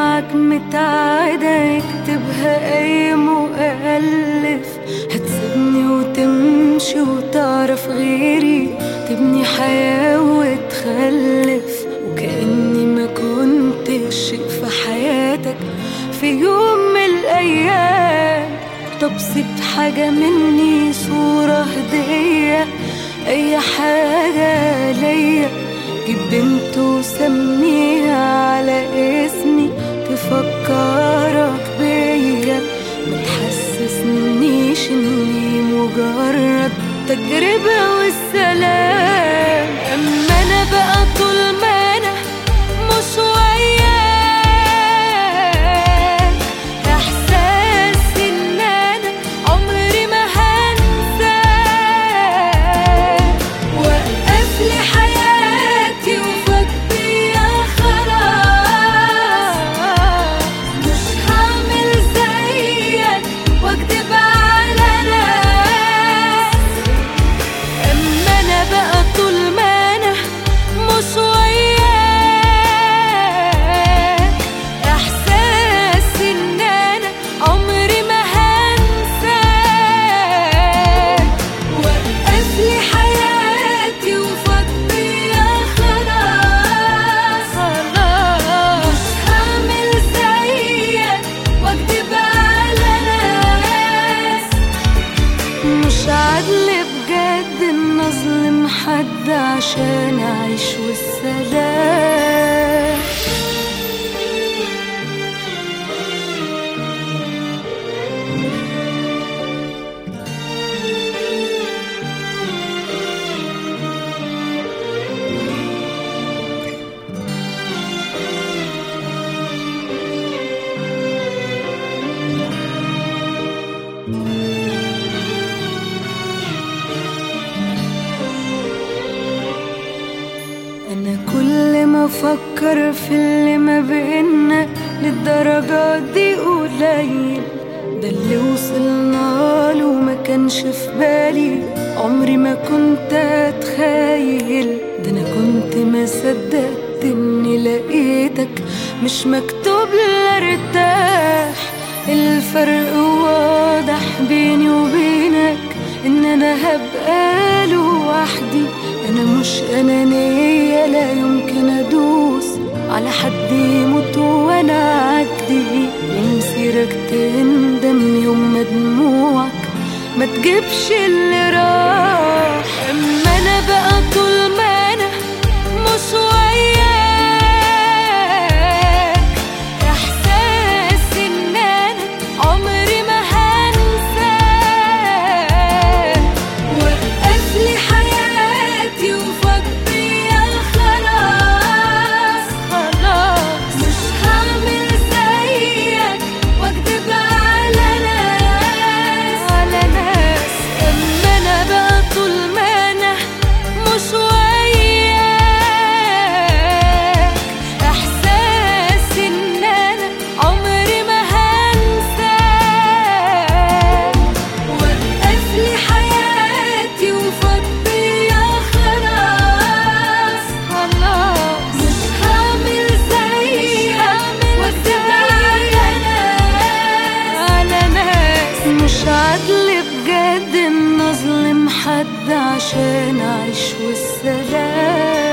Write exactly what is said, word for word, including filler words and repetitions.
معاك متعادة يكتبها أي مؤلف. هتسيبني وتمشي وتعرف غيري، تبني حياة وتخلف، وكأني ما كنتش شيء في حياتك في يوم من الأيام. طب سيب حاجة مني، صورة، هدية، أي حاجة ليا. جيب بنت وسميها على اسمي، تفكرك بيا، ما تحسسنيش اني مجرد تجربة والسلام. اما انا بقى طول ما انا مش وياك، احساس ان انا عمري ما هنساك. وقف لي حياتي وفك بيا خلاص، مش هعمل زيك واكدب على ناس. اما انا بقى طول ما انا مش وياك، احساس ان انا عمري ما هنساك. وقف لي حياتي وفك بيا خلاص، مش هعمل زيك واكدب على ناس. مش عدل بجد ان اظلم حد عشان اعيش والسلام. أنا كل ما أفكر في اللي ما بينا للدرجة دي قليل، ده اللي وصلنا له ما كانش في بالي، عمري ما كنت أتخيل. ده أنا كنت ما صدقت إني لقيتك، مش مكتوب لا ارتاح. الفرق واضح بيني وبينك، إن أنا هبقى لوحدي. أنا مش أنانية، لا يمكن أدوس على حد يموت وأنا عدي. يمسيرك تندم يوم ما دموعك ما تجيبش اللي راح. أما أنا بقى طول ما أنا مش وياك، إحساس إن أنا عمري ما هنساك. وقف لي حياتي وفك بيا خلاص، مش هعمل زيك واكدب على ناس. اما انا بقى طول ما انا مش وياك، احساس ان انا عمري ما هنساك. وقف لي حياتي وفك بيا خلاص، مش هعمل زيك واكدب على ناس. مش عدل بجد ان اظلم حد عشان اعيش والسلام.